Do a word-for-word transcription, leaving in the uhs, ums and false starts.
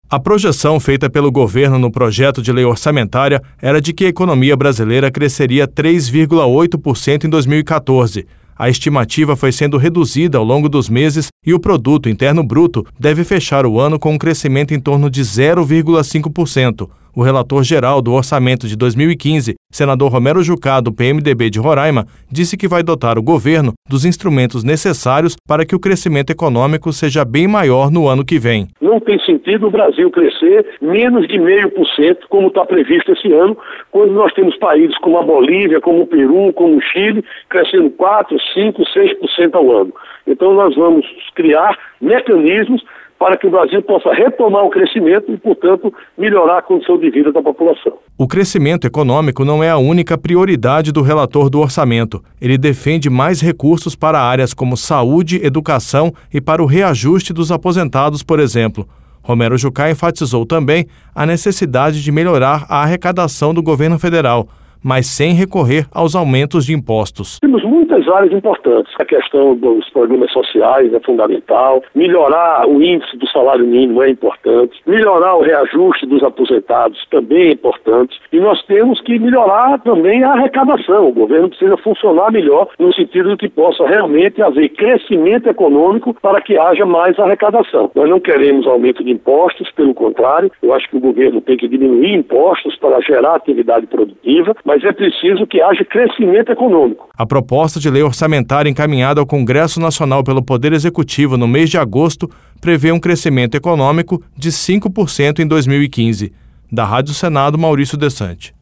A projeção feita pelo governo no projeto de lei orçamentária era de que a economia brasileira cresceria três vírgula oito por cento em dois mil e quatorze. A estimativa foi sendo reduzida ao longo dos meses e o Produto Interno Bruto deve fechar o ano com um crescimento em torno de zero vírgula cinco por cento. O relator-geral do orçamento de dois mil e quinze, senador Romero Jucá, do P M D B de Roraima, disse que vai dotar o governo dos instrumentos necessários para que o crescimento econômico seja bem maior no ano que vem. Não tem sentido o Brasil crescer menos de meio por cento, como está previsto esse ano, quando nós temos países como a Bolívia, como o Peru, como o Chile, crescendo quatro, cinco, seis por cento ao ano. Então nós vamos criar mecanismos para que o Brasil possa retomar o crescimento e, portanto, melhorar a condição de vida da população. O crescimento econômico não é a única prioridade do relator do orçamento. Ele defende mais recursos para áreas como saúde, educação e para o reajuste dos aposentados, por exemplo. Romero Jucá enfatizou também a necessidade de melhorar a arrecadação do governo federal, mas sem recorrer aos aumentos de impostos. Temos muitas áreas importantes. A questão dos programas sociais é fundamental. Melhorar o índice do salário mínimo é importante. Melhorar o reajuste dos aposentados também é importante. E nós temos que melhorar também a arrecadação. O governo precisa funcionar melhor no sentido de que possa realmente haver crescimento econômico para que haja mais arrecadação. Nós não queremos aumento de impostos, pelo contrário. Eu acho que o governo tem que diminuir impostos para gerar atividade produtiva, mas é preciso que haja crescimento econômico. A proposta de lei orçamentária encaminhada ao Congresso Nacional pelo Poder Executivo no mês de agosto prevê um crescimento econômico de cinco por cento em dois mil e quinze. Da Rádio Senado, Maurício Desante.